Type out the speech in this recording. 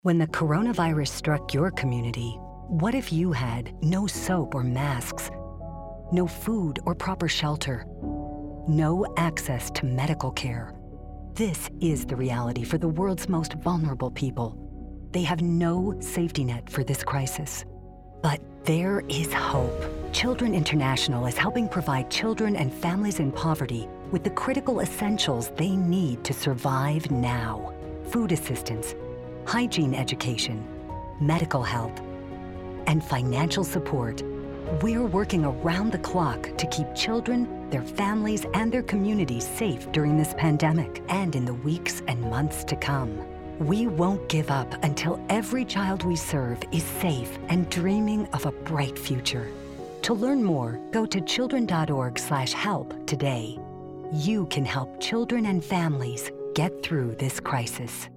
When the coronavirus struck your community, what if you had no soap or masks, no food or proper shelter, no access to medical care? This is the reality for the world's most vulnerable people. They have no safety net for this crisis. But there is hope. Children International is helping provide children and families in poverty with the critical essentials they need to survive now. Food assistance, hygiene education, medical health, and financial support. We're working around the clock to keep children, their families, and their communities safe during this pandemic and in the weeks and months to come. We won't give up until every child we serve is safe and dreaming of a bright future. To learn more, go to children.org/help today. You can help children and families get through this crisis.